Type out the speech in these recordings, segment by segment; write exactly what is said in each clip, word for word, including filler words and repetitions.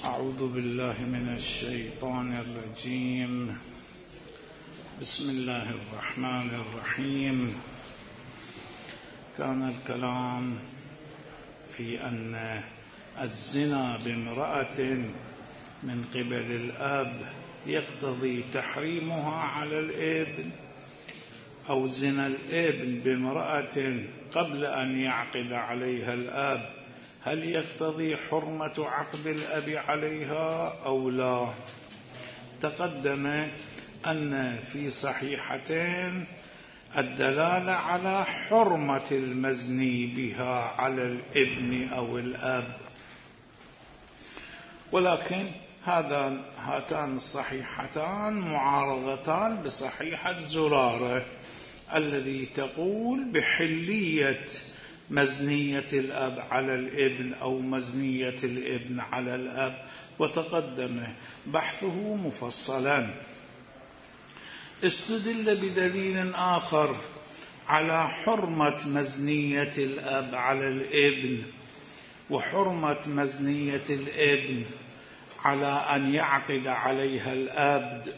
أعوذ بالله من الشيطان الرجيم. بسم الله الرحمن الرحيم. كان الكلام في أن الزنا بامرأة من قبل الأب يقتضي تحريمها على الابن، أو زنا الابن بامرأة قبل أن يعقد عليها الأب هل يقتضي حرمة عقد الأب عليها أو لا؟ تقدم أن في صحيحتين الدلالة على حرمة المزني بها على الابن أو الأب، ولكن هذا هاتان الصحيحتان معارضتان بصحيحة زرارة الذي تقول بحلية مزنية الأب على الابن أو مزنية الابن على الأب، وتقدم بحثه مفصلا. استدل بدليل آخر على حرمة مزنية الأب على الابن وحرمة مزنية الابن على أن يعقد عليها الأب.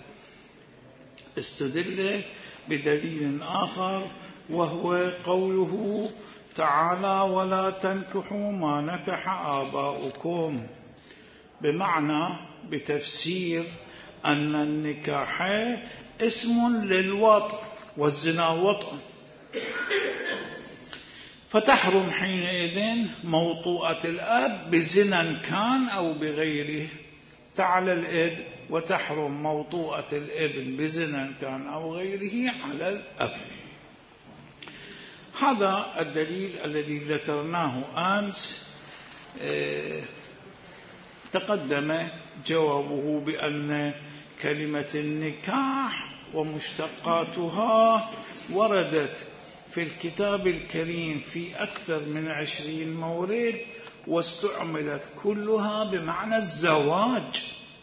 استدل بدليل آخر وهو قوله تعالى: ولا تنكحوا ما نكح آباؤكم، بمعنى بتفسير أن النكاح اسم للوطء والزنا وطء، فتحرم حينئذ موطوءة الأب بزنا كان أو بغيره على الابن، وتحرم موطوءة الابن بزنا كان أو غيره على الأب. هذا الدليل الذي ذكرناه أمس اه تقدم جوابه بأن كلمة النكاح ومشتقاتها وردت في الكتاب الكريم في أكثر من عشرين مورد، واستعملت كلها بمعنى الزواج،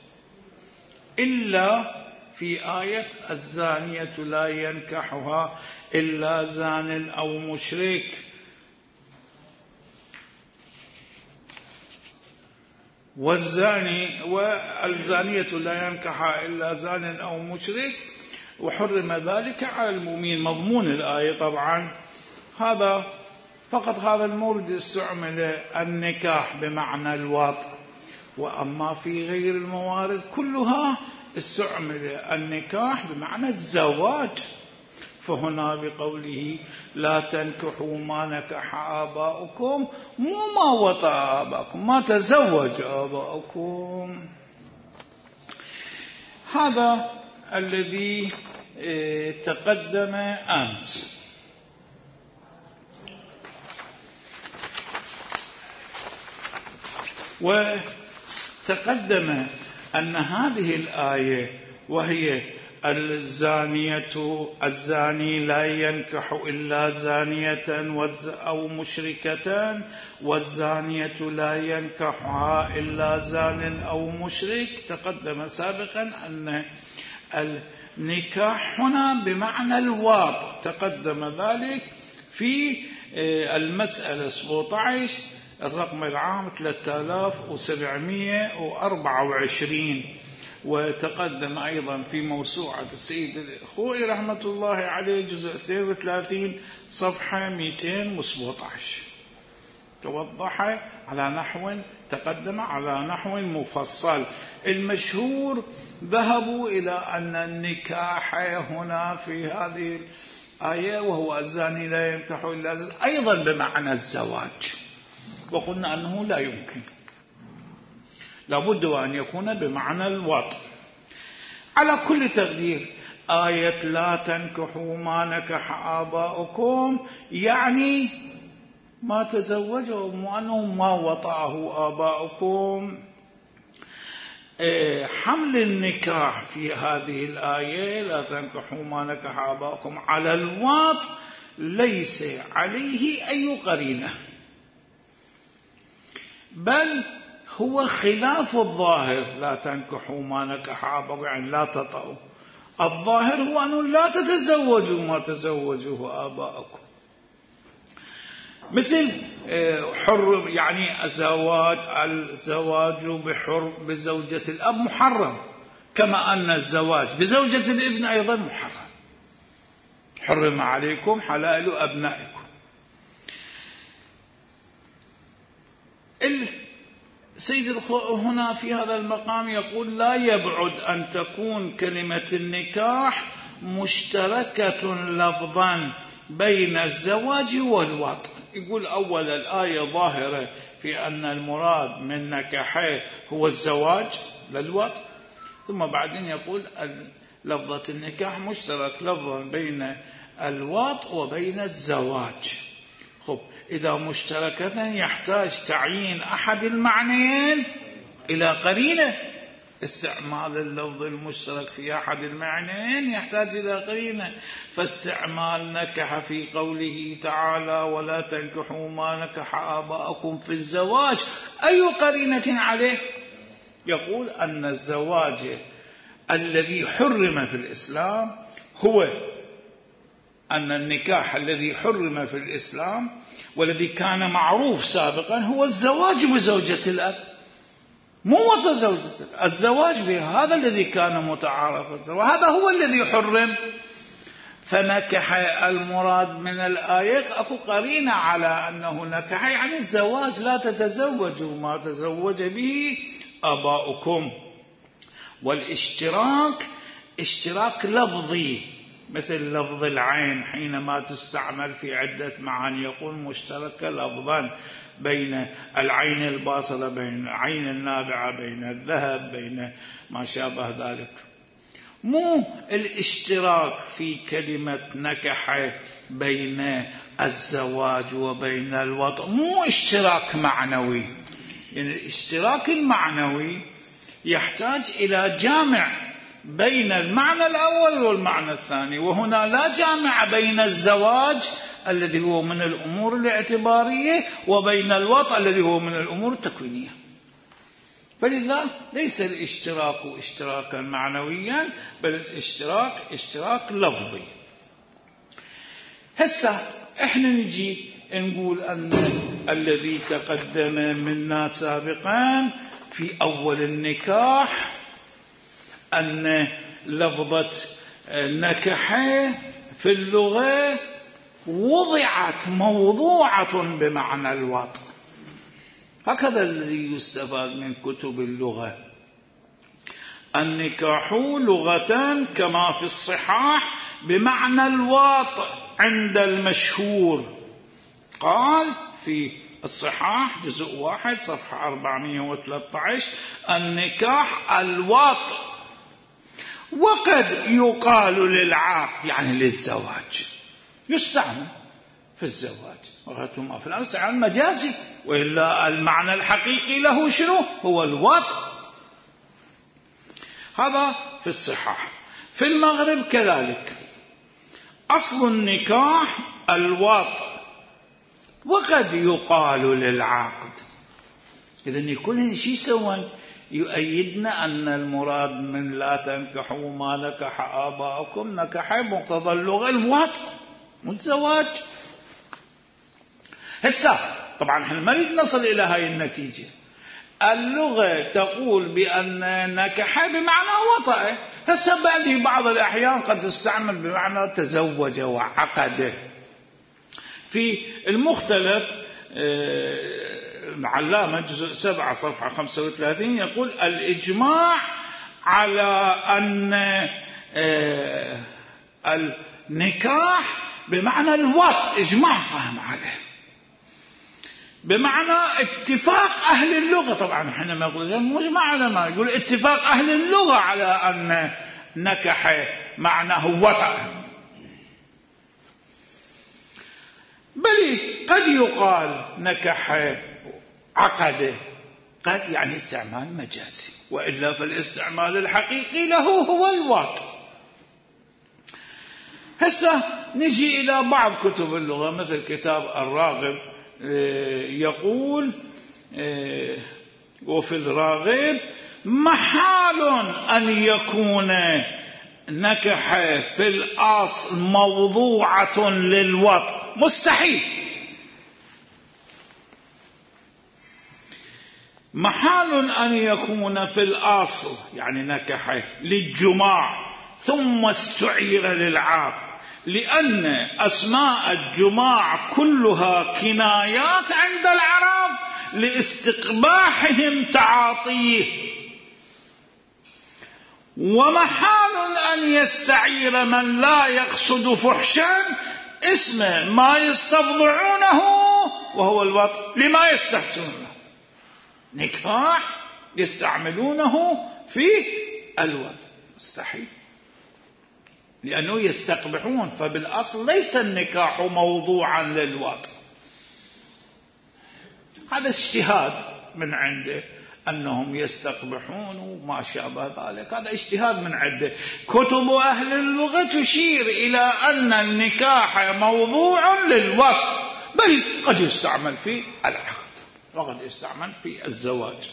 إلا في آية الزانية لا ينكحها إلا زان أو مشرك، والزاني والزانية لا ينكحها إلا زان أو مشرك، وحرم ذلك على المؤمنين. مضمون الآية طبعا هذا فقط هذا المورد استعمل النكاح بمعنى الوطء، وأما في غير الموارد كلها استعمل النكاح بمعنى الزواج. فهنا بقوله لا تنكحوا ما نكح آباؤكم، مو ما وطأ آباؤكم، ما تزوج آباؤكم. هذا الذي تقدم أمس. وتقدم أن هذه الآية وهي الزانية الزاني لا ينكح إلا زانية أو مشركة، والزانية لا ينكحها إلا زان أو مشرك. تقدم سابقا أن النكاح هنا بمعنى الواطء، تقدم ذلك في المسألة سبعة عشر الرقم العام ثلاثة آلاف وسبعمائة وأربعة وعشرين، وتقدم أيضا في موسوعة السيد الخوئي رحمة الله عليه جزء اثنين وثلاثين صفحة مئتين وسبعة عشر، توضح على نحو تقدم على نحو مفصل. المشهور ذهبوا إلى أن النكاح هنا في هذه الآية وهو الزاني لا ينكح إلا زان أيضا بمعنى الزواج، وقلنا أنه لا يمكن، لابد أن يكون بمعنى الوطء. على كل تقدير آية لا تنكحوا ما نكح آباؤكم يعني ما تزوجوا، وأنه ما وطأه آباؤكم. حمل النكاح في هذه الآية لا تنكحوا ما نكح آباؤكم على الوطء ليس عليه أي قرينة، بل هو خلاف الظاهر. لا تنكحوا ما نكح آباؤكم يعني لا تطأوا، الظاهر هو أنه لا تتزوجوا ما تزوجوه آباؤكم. مثل حر يعني الزواج الزواج بحر بزوجة الأب محرم، كما أن الزواج بزوجة الابن أيضا محرم. حرم عليكم حلال أبنائكم. السيد الخوئي هنا في هذا المقام يقول لا يبعد أن تكون كلمة النكاح مشتركة لفظا بين الزواج والوطء. يقول أول الآية ظاهرة في أن المراد من نكاحه هو الزواج للوطء، ثم بعدين يقول لفظة النكاح مشترك لفظا بين الوطء وبين الزواج. خب إذا مشتركة يحتاج تعيين أحد المعنيين إلى قرينة. استعمال اللفظ المشترك في أحد المعنيين يحتاج إلى قرينة، فاستعمال نكح في قوله تعالى ولا تنكحوا ما نكح آباءكم في الزواج أي قرينة عليه؟ يقول أن الزواج الذي حرم في الإسلام هو أن النكاح الذي حرم في الإسلام والذي كان معروف سابقا هو الزواج بزوجة الأب، مو وتزوجة الأب. الزواج بهذا الذي كان متعارف، وهذا هو الذي حرم. فنكح المراد من الآية أكو قرينة على أنه نكح يعني الزواج، لا تتزوجوا ما تزوج به آباؤكم. والاشتراك اشتراك لفظي مثل لفظ العين حينما تستعمل في عدة معاني يقول مشتركة لفظا بين العين الباصرة بين العين النابعة بين الذهب بين ما شابه ذلك. مو الاشتراك في كلمة نكح بين الزواج وبين الوطء، مو اشتراك معنوي. يعني الاشتراك المعنوي يحتاج إلى جامع بين المعنى الأول والمعنى الثاني، وهنا لا جامع بين الزواج الذي هو من الأمور الاعتبارية وبين الوطء الذي هو من الأمور التكوينية. فلذا ليس الاشتراك اشتراكا معنويا بل الاشتراك اشتراك لفظي. هسه احنا نجي نقول أن الذي تقدم منا سابقا في أول النكاح أن لفظة نكحة في اللغة وضعت موضوعة بمعنى الوطء، هكذا الذي يستفاد من كتب اللغة. النكاح لغة كما في الصحاح بمعنى الوطء عند المشهور. قال في الصحاح جزء واحد صفحة أربعمائة وثلاثة عشر النكاح الوطء، وقد يقال للعقد يعني للزواج، يستعمل في الزواج وغتما في الأمس على المجازي، وإلا المعنى الحقيقي له شنو؟ هو الوطء. هذا في الصحاح. في المغرب كذلك أصل النكاح الوطء وقد يقال للعقد. إذن يكون شيء سوى يؤيدنا أن المراد من لا تنكحوا ما نكح آباؤكم نكح مقتضى اللغة الوطء والزواج. هسه طبعا احنا ما نريد نصل إلى هاي النتيجة. اللغة تقول بأن نكح بمعنى وطأ، هسه بعد بعض الأحيان قد تستعمل بمعنى تزوج وعقد. في المختلف العلامة جزء سبعة صفحة خمسة وثلاثين يقول الإجماع على أن النكاح بمعنى الوطء إجماع فهم عليه، بمعنى اتفاق أهل اللغة. طبعا احنا ما نقول مجمع على ما يقول اتفاق أهل اللغة على أن نكح معناه وطأ. بل قد يقال نكح عقده، قد يعني استعمال مجازي، وإلا فالاستعمال الحقيقي له هو الوطء. هسه نجي إلى بعض كتب اللغة مثل كتاب الراغب يقول وفي الراغب محال أن يكون نكح في الأصل موضوعة للوطء، مستحيل. محال أن يكون في الأصل يعني نكحه للجماع ثم استعير للعاقد، لأن أسماء الجماع كلها كنايات عند العرب لاستقباحهم تعاطيه. ومحال أن يستعير من لا يقصد فحشا اسم ما يستفضعونه وهو الوطء لما يستحسنونه، نكاح يستعملونه في الوطء مستحيل، لأنه يستقبحون، فبالأصل ليس النكاح موضوعا للوطء. هذا اجتهاد من عنده أنهم يستقبحون وما شابه ذلك، هذا اجتهاد من عنده. كتب أهل اللغة تشير إلى أن النكاح موضوع للوطء، بل قد يستعمل في العقد وقد يستعمل في الزواج.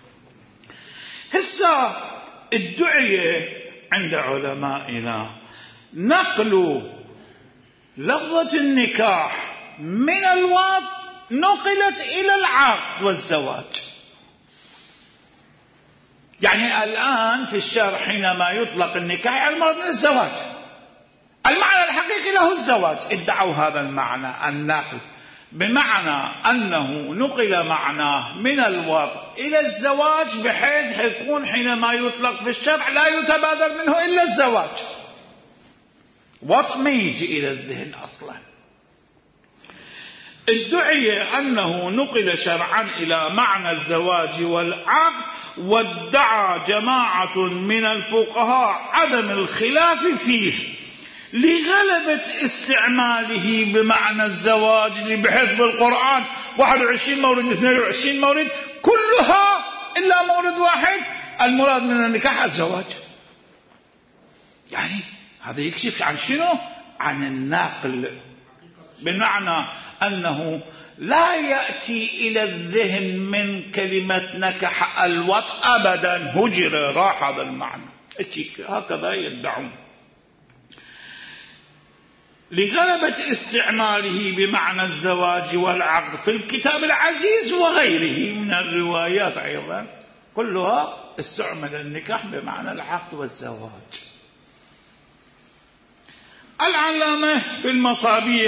هسه الدعية عند علمائنا نقل لفظة النكاح من الوطء نقلت إلى العقد والزواج. يعني الآن في الشرع حينما يطلق النكاح على المراد من الزواج، المعنى الحقيقي له الزواج، ادعوا هذا المعنى النقل بمعنى أنه نقل معناه من الوطء إلى الزواج، بحيث يكون حينما يطلق في الشرع لا يتبادر منه إلا الزواج، وطء ما يجي إلى الذهن أصلا. ادعي أنه نقل شرعا إلى معنى الزواج والعقد، وادعى جماعة من الفقهاء عدم الخلاف فيه لغلبة استعماله بمعنى الزواج، بحيث بالقرآن واحد وعشرين مورد اثنين وعشرين مورد كلها إلا مورد واحد المراد من النكاح الزواج. يعني هذا يكشف عن شنو؟ عن الناقل، بمعنى أنه لا يأتي إلى الذهن من كلمة نكح الوطء أبدا، هجر راح هذا المعنى، هكذا يدعون. لغلبة استعماله بمعنى الزواج والعقد في الكتاب العزيز وغيره من الروايات أيضا كلها استعمل النكاح بمعنى العقد والزواج. العلامة في المصابيح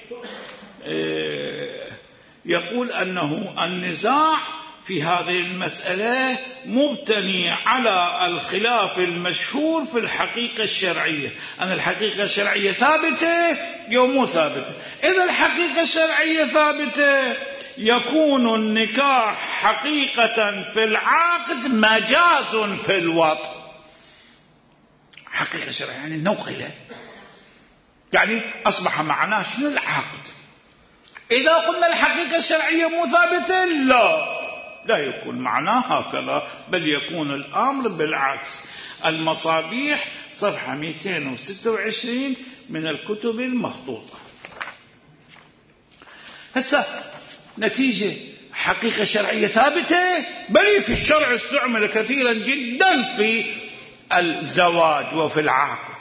يقول أنه النزاع في هذه المسألة مبتني على الخلاف المشهور في الحقيقة الشرعية، أن الحقيقة الشرعية ثابتة أو مو ثابتة. إذا الحقيقة الشرعية ثابتة يكون النكاح حقيقة في العقد مجاز في الوطء. حقيقة شرعية يعني نقلة، يعني أصبح معناه شنو العقد. إذا قلنا الحقيقة الشرعية مو ثابتة لا لا يكون معناه هكذا، بل يكون الأمر بالعكس. المصابيح صفحة مئتين وستة وعشرين من الكتب المخطوطة. هسه نتيجة حقيقة شرعية ثابتة، بل في الشرع استعمل كثيرا جدا في الزواج وفي العقد.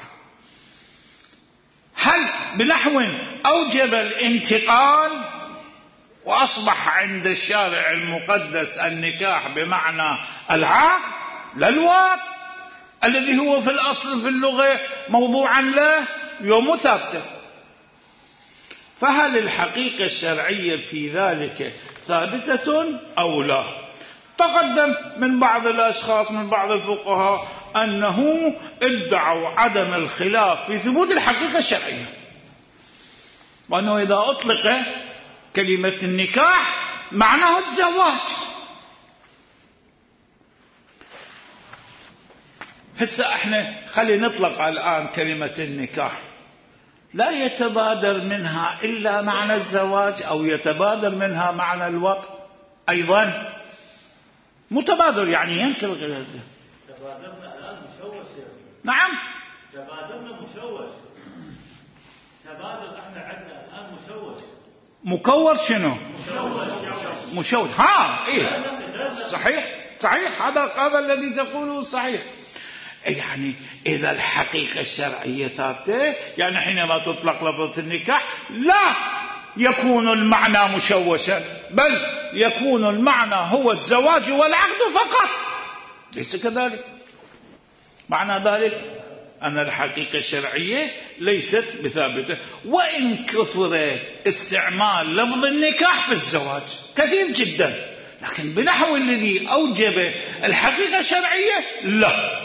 هل بنحو أوجب الانتقال وأصبح عند الشارع المقدس النكاح بمعنى العقد لا الوطء الذي هو في الأصل في اللغة موضوعا له يوم ثابته؟ فهل الحقيقة الشرعية في ذلك ثابتة أو لا؟ تقدم من بعض الأشخاص من بعض الفقهاء أنه ادعوا عدم الخلاف في ثبوت الحقيقة الشرعية، وأنه إذا أطلق كلمة النكاح معناه الزواج. هسه احنا خلي نطلق الآن كلمة النكاح، لا يتبادر منها إلا معنى الزواج أو يتبادر منها معنى الوطء أيضا متبادر، يعني ينسى الغير. تبادرنا الآن مشوش. نعم تبادرنا مشوش. تبادر احنا عندنا الآن مشوش. مكور شنو؟ مشوش. مشوش ها ايه صحيح صحيح، هذا هذا الذي تقوله صحيح. يعني إذا الحقيقة الشرعية ثابتة، يعني حينما تطلق لفظة النكاح لا يكون المعنى مشوشا، بل يكون المعنى هو الزواج والعقد فقط، ليس كذلك. معنى ذلك أن الحقيقة الشرعية ليست بثابتة، وإن كثر استعمال لفظ النكاح في الزواج كثير جدا، لكن بنحو الذي أوجب الحقيقة الشرعية لا.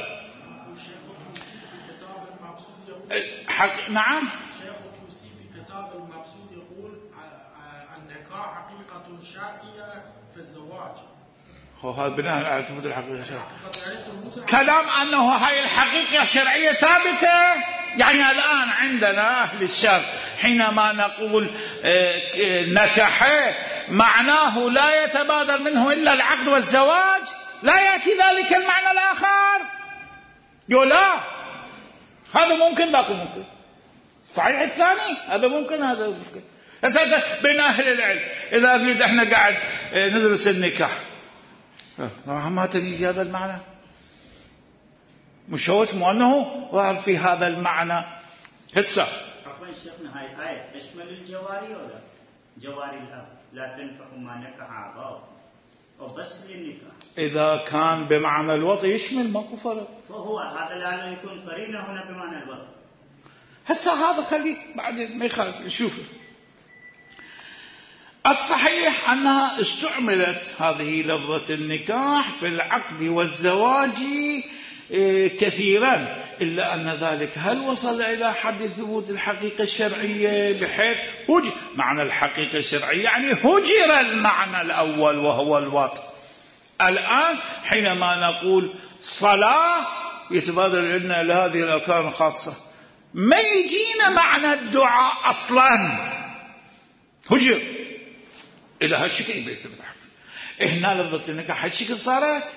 حق... نعم الشيخ الطوسي في كتاب المقصود يقول النكاح حقيقة شرعية في الزواج. هو هذا بناء على ثبوت الحقيقة الشرعية. كلام أنه هاي الحقيقة الشرعية ثابتة، يعني الآن عندنا أهل الشرع حينما نقول نكح معناه لا يتبادر منه إلا العقد والزواج، لا يأتي ذلك المعنى الآخر. يقول لا، هذا ممكن ذاك ممكن، صحيح الثاني هذا ممكن هذا ممكن. هسه بين أهل العلم إذا قلت احنا قاعد ندرس النكاح ما تجي هذا المعنى مشوش، مو أنه ظهر في هذا المعنى. هسه عفوا شيخنا هاي الآية تشمل الجواري ولا جواري الأب لا تنفع ما نكح آباؤكم وبس للنكاح؟ إذا كان بمعنى الوطء يشمل ماكو فرق، فهو هذا لا يكون قرينة هنا بمعنى الوطء. هسه هذا خليه بعدين ما يخالف نشوف. الصحيح أنها استعملت هذه لفظة النكاح في العقد والزواج كثيرا، إلا أن ذلك هل وصل إلى حد ثبوت الحقيقة الشرعية بحيث هج معنى الحقيقة الشرعية، يعني هجر المعنى الأول وهو الوطء. الآن حينما نقول صلاة يتبادر لنا لهذه الأركان الخاصة، ما يجينا معنى الدعاء أصلا، هجر إلى هالشكل بيثبت حق. هنا لفظة النكاح هالشكل صارت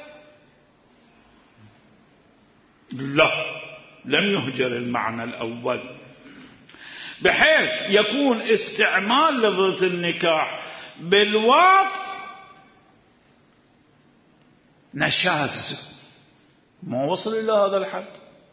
لا، لم يهجر المعنى الأول، بحيث يكون استعمال لفظة النكاح بالوطء نشاز، ما وصل إلى هذا الحد.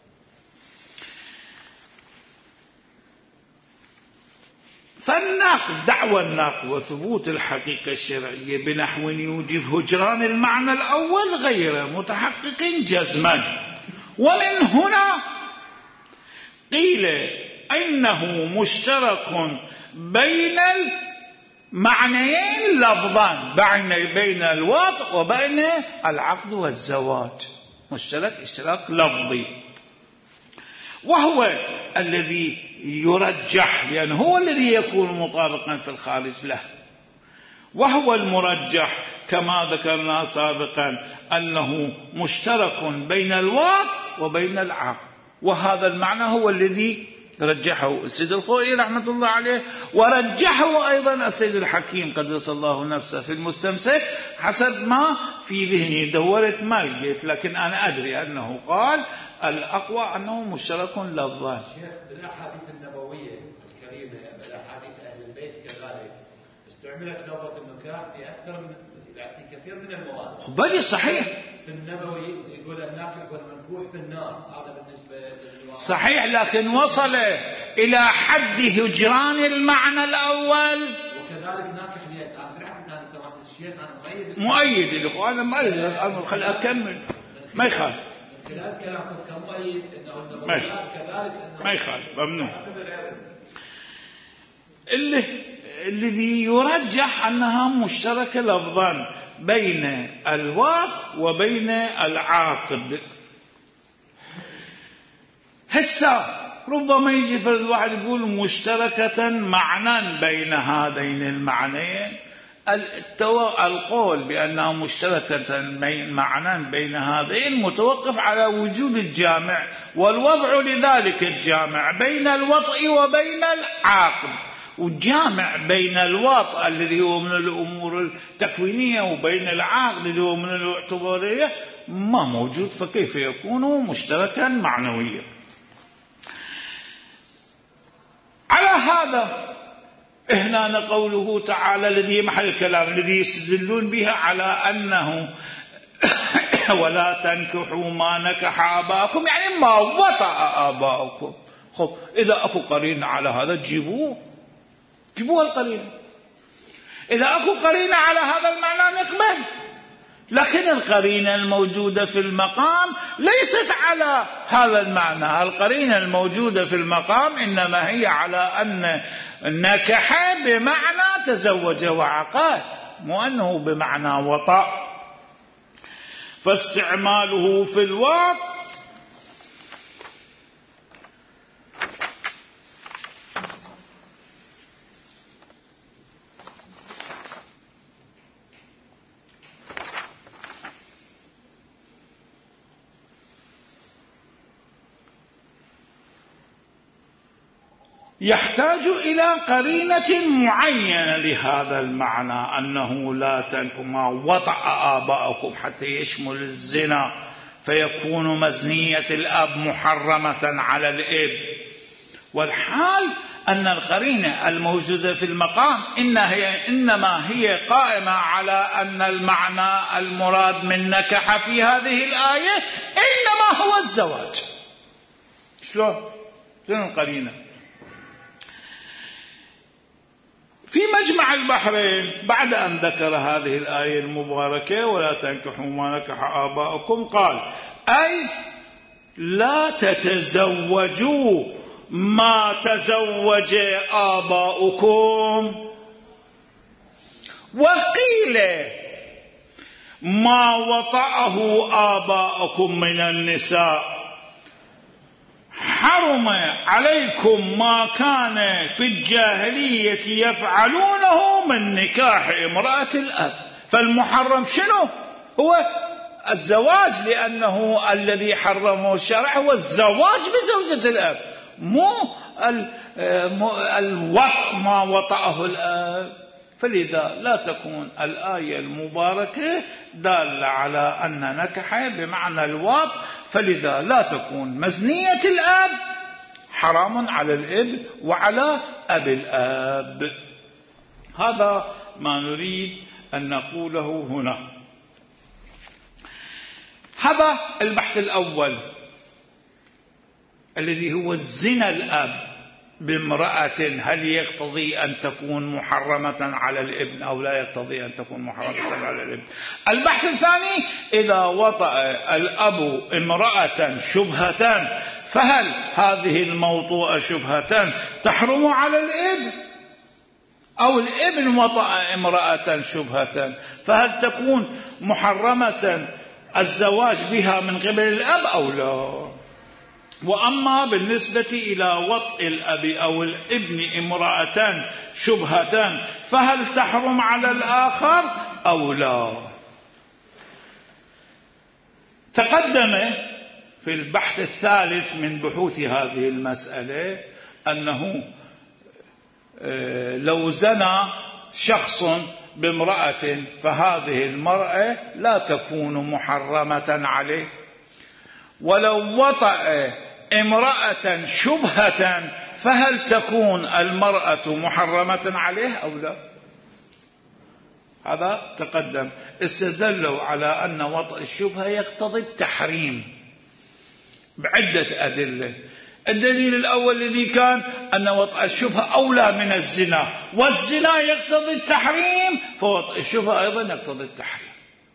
فالناقد دعوى الناقد وثبوت الحقيقة الشرعية بنحو يوجب هجران المعنى الأول غير متحقق جزما، ومن هنا قيل إنه مشترك بين المعنيين لفظا، بين الوطء وبين العقد والزواج، مشترك اشتراك لفظي، وهو الذي يرجح لأنه هو الذي يكون مطابقا في الخارج له، وهو المرجح كما ذكرنا سابقا أنه مشترك بين الوطء وبين العقد، وهذا المعنى هو الذي رجحه السيد الخوئي رحمة الله عليه، ورجحه أيضا السيد الحكيم قدس الله نفسه في المستمسك، حسب ما في ذهني دورت ما لقيت، لكن أنا أدري أنه قال الأقوى أنه مشترك لفظا. بالأحاديث النبوية الكريمة بالأحاديث أهل البيت كذلك استعملت لفظة النكاح في أكثر من في كثير من المواضع. بل صحيح في النبوي يقول الناكح والمنكوح في النار، هذا بالنسبة للواقع صحيح، لكن وصل إلى حد هجران المعنى الأول. وكذلك ناكح ليش؟ أنا بالعكس أنا سمعت الشيخ أنا مؤيد مؤيد الإخوان ما أريد خلي أكمل ما يخالف خلال كلامكم كمؤيد انه ما النبويات كذلك انه ما يخالف ممنوع. اللي الذي يرجح أنها مشتركة لفظا بين الوطء وبين العاقد. هسه ربما يجي فرد واحد يقول مشتركة معنى بين هذين المعنيين، القول بأنها مشتركة معنى بين هذين متوقف على وجود الجامع والوضع لذلك الجامع بين الوطء وبين العقد، والجامع بين الوطء الذي هو من الأمور التكوينية وبين العقد الذي هو من الاعتبارية ما موجود، فكيف يكون مشتركا معنويا؟ على هذا هنا قوله تعالى الذي محل الكلام الذي يستدلون بها على أنه ولا تنكحوا ما نكح آباؤكم، يعني ما وطأ آباؤكم. خب إذا أكو قرين على هذا جيبوه جيبوها القرين. إذا أكو قرينة على هذا المعنى نقبل، لكن القرينة الموجودة في المقام ليست على هذا المعنى. القرينة الموجودة في المقام إنما هي على أن نكح بمعنى تزوج وعقد، مو أنه بمعنى وطأ. فاستعماله في الوط يحتاج إلى قرينة معينة لهذا المعنى، أنه لا تنكحوا ما وطأ آباءكم، حتى يشمل الزنا فيكون مزنية الأب محرمة على الإب. والحال أن القرينة الموجودة في المقام إنها هي إنما هي قائمة على أن المعنى المراد من نكح في هذه الآية إنما هو الزواج. شلون؟ شنو القرينة؟ في مجمع البحرين بعد أن ذكر هذه الآية المباركة ولا تنكحوا ما نكح آباؤكم، قال أي لا تتزوجوا ما تزوج آباؤكم، وقيل ما وطأه آباؤكم من النساء، حرم عليكم ما كان في الجاهلية يفعلونه من نكاح امرأة الأب. فالمحرم شنو؟ هو الزواج، لأنه الذي حرمه الشرع هو الزواج بزوجة الأب، مو الوطء ما وطأه الأب. فلذا لا تكون الآية المباركة دالة على أن نكح بمعنى الوطء، فلذا لا تكون مزنية الأب حرام على الابن وعلى أب الأب. هذا ما نريد أن نقوله هنا. هذا البحث الأول الذي هو الزنا الأب بامرأة، هل يقتضي أن تكون محرمة على الابن أو لا يقتضي أن تكون محرمة على الابن. البحث الثاني، إذا وطأ الأب امرأة شبهة، فهل هذه الموطوءة شبهة تحرم على الابن، أو الابن وطأ امرأة شبهة فهل تكون محرمة الزواج بها من قبل الأب أو لا؟ وأما بالنسبة إلى وطء الأب أو الابن امرأة شبهة فهل تحرم على الآخر أو لا؟ تقدم في البحث الثالث من بحوث هذه المسألة أنه لو زنى شخص بامرأة فهذه المرأة لا تكون محرمة عليه، ولو وطأ امرأة شبهة فهل تكون المرأة محرمة عليه أو لا؟ هذا تقدم. استدلوا على أن وطأ الشبهة يقتضي التحريم بعدة أدلة. الدليل الأول الذي كان أن وطأ الشبهة أولى من الزنا، والزنا يقتضي التحريم، فوطأ الشبهة أيضا يقتضي التحريم.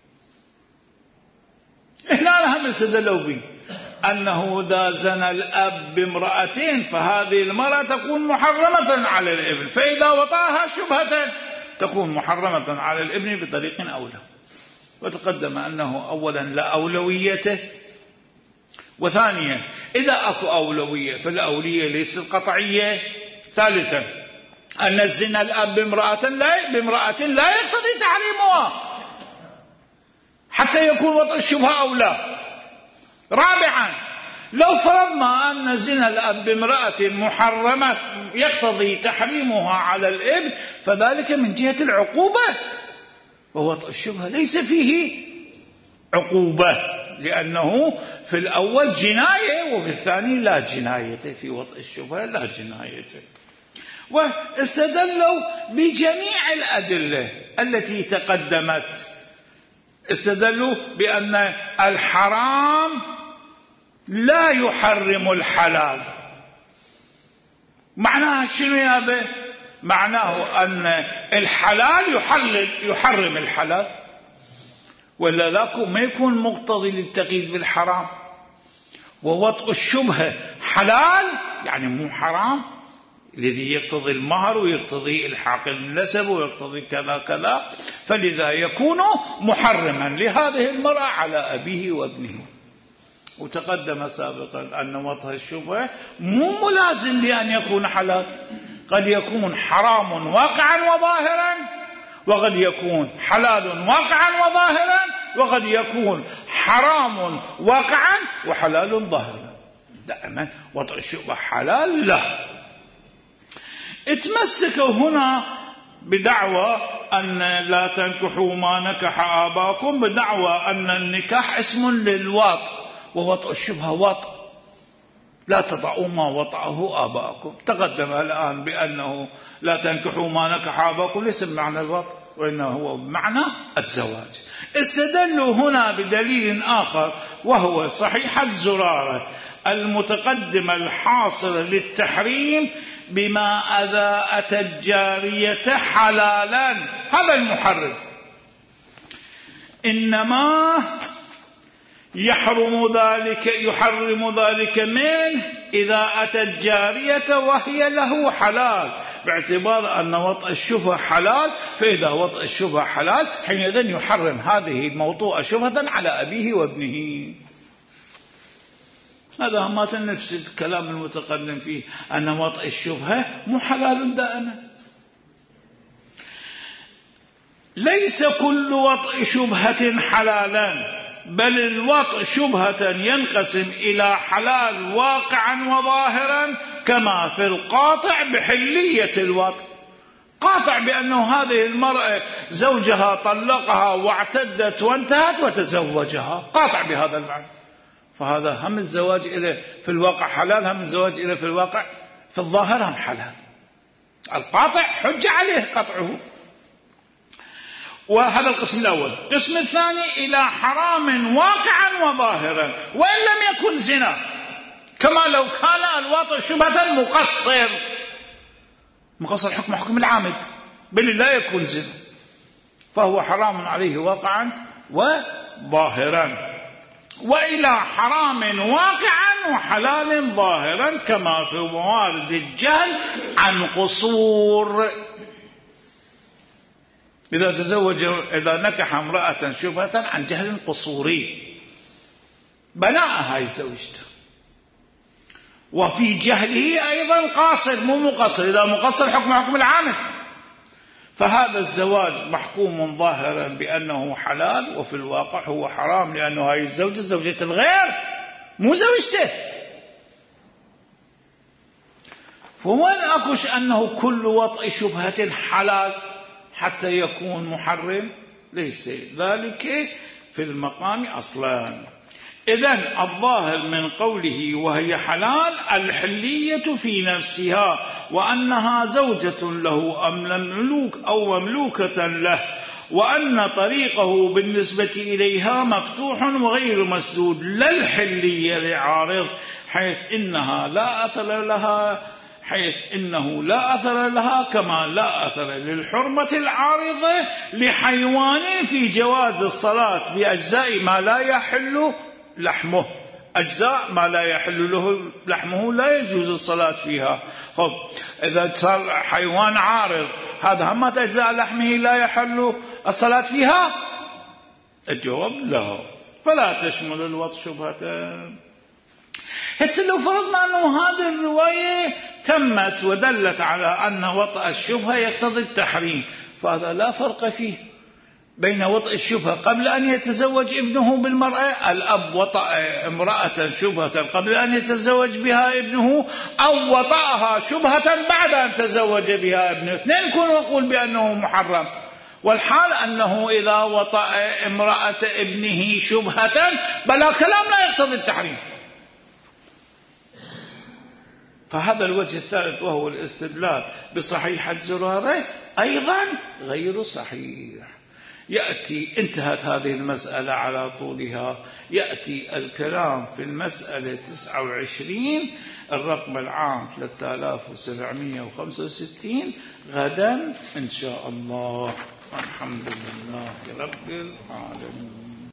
هنا هم استدلوا به أنه إذا زنى الأب بامرأتين فهذه المرأة تكون محرمة على الابن، فإذا وطأها شبهة تكون محرمة على الابن بطريق أولى. وتقدم أنه أولا لا أولويته، وثانيا إذا أكو أولوية فالأولوية ليست قطعية. ثالثا أن الزنا الأب بامرأة لا بامرأة لا يقتضي تحريمها حتى يكون وطأ الشبهة أولى. رابعا لو فرضنا أن زنا الأب بامرأة محرمة يقتضي تحريمها على الابن فذلك من جهة العقوبة، ووطأ الشبهة ليس فيه عقوبة، لأنه في الأول جناية وفي الثاني لا جناية، في وطأ الشبهة لا جناية. واستدلوا بجميع الأدلة التي تقدمت. استدلوا بأن الحرام لا يحرم الحلال. معناها شنو يا به؟ معناه أن الحلال يحلل يحرم الحلال، ولا ذاك ما يكون مقتضي للتقييد بالحرام. ووطء الشبهة حلال يعني مو حرام، الذي يقتضي المهر ويقتضي الحاق النسب ويقتضي كذا كذا، فلذا يكون محرما لهذه المرأة على أبيه وابنه. وتقدم سابقا أن وطء الشبهة مو ملازم لأن يكون حلال، قد يكون حرام واقعا وظاهرا، وقد يكون حلال واقعا وظاهرا، وقد يكون حرام واقعا وحلال ظاهرا. دائما وطء الشبهة حلال له. اتمسكوا هنا بدعوى أن لا تنكحوا ما نكح آباكم، بدعوى أن النكاح اسم للوطء، ووطء الشبهة وطء، لا تطعوا ما وطأه آباءكم. تقدم الآن بأنه لا تنكحوا ما نكح آباءكم ليس بمعنى الوطء، وإنه هو بمعنى الزواج. استدلوا هنا بدليل آخر وهو صحيحة زرارة المتقدمة الحاصلة للتحريم بما إذا أتى الجارية حلالا. هذا المحرم إنما يحرم ذلك يحرم ذلك منه إذا أتى الجارية وهي له حلال، باعتبار أن وطء الشبهة حلال، فإذا وطء الشبهة حلال حينئذ يحرم هذه الموطوءة شبهة على أبيه وابنه. هذا ما تنفس الكلام المتقدم فيه أن وطء الشبهة مو حلال دائما. ليس كل وطء شبهة حلالا، بل الوطء شبهة ينقسم إلى حلال واقعا وظاهرا، كما في القاطع بحلية الوطء. قاطع بأنه هذه المرأة زوجها طلقها واعتدت وانتهت وتزوجها، قاطع بهذا المعنى. فهذا هم الزواج إليه في الواقع حلال، هم الزواج إليه في الواقع في الظاهر هم حلال. القاطع حجة عليه قطعه. وهذا القسم الأول. القسم الثاني إلى حرام واقعا وظاهرا، وإن لم يكن زنا، كما لو كان الوطء شبهة مقصر، مقصر حكم حكم العامد، بل لا يكون زنا، فهو حرام عليه واقعا وظاهرا. وإلى حرام واقعا وحلال ظاهرا، كما في موارد الجهل عن قصور. إذا تزوج إذا نكح امرأة شبهة عن جهل قصوري بناءها زوجته، وفي جهله أيضا قاصر مو مقصر، إذا مقصر حكم حكم العامل. فهذا الزواج محكوم ظاهرا بأنه حلال، وفي الواقع هو حرام، لأنه هاي الزوجة زوجة الغير مو زوجته. فوين أكوش أنه كل وطء شبهة حلال حتى يكون محرم؟ ليس ذلك في المقام أصلا. إذن الظاهر من قوله وهي حلال الحلية في نفسها، وأنها زوجة له أم مملوك أو مملوكة له، وأن طريقه بالنسبة إليها مفتوح وغير مسدود، لا الحلية لعارض حيث إنها لا أثر لها حيث إنه لا أثر لها، كما لا أثر للحرمة العارضة لحيوان في جواز الصلاة بأجزاء ما لا يحل لحمه. أجزاء ما لا يحل له لحمه لا يجوز الصلاة فيها. خب إذا صار حيوان عارض، هذا هم أجزاء لحمه لا يحل الصلاة فيها؟ الجواب لا، فلا تشمل الوطء شبهة. هسه لو فرضنا أنه هذه الرواية تمت ودلت على أن وطء الشبهة يقتضي التحريم، فهذا لا فرق فيه بين وطء الشبهة قبل أن يتزوج ابنه بالمرأة، الأب وطأ امرأة شبهة قبل أن يتزوج بها ابنه، أو وطأها شبهة بعد أن تزوج بها ابنه، اثنين يكون يقول بأنه محرم. والحال أنه إذا وطأ امرأة ابنه شبهة بلا كلام لا يقتضي التحريم. فهذا الوجه الثالث وهو الاستدلال بصحيحة زرارة أيضا غير صحيح. يأتي انتهت هذه المسألة على طولها، يأتي الكلام في المسألة تسعة وعشرين الرقم العام ثلاثة آلاف وسبعمئة وخمسة وستين غدا إن شاء الله. والحمد لله رب العالمين.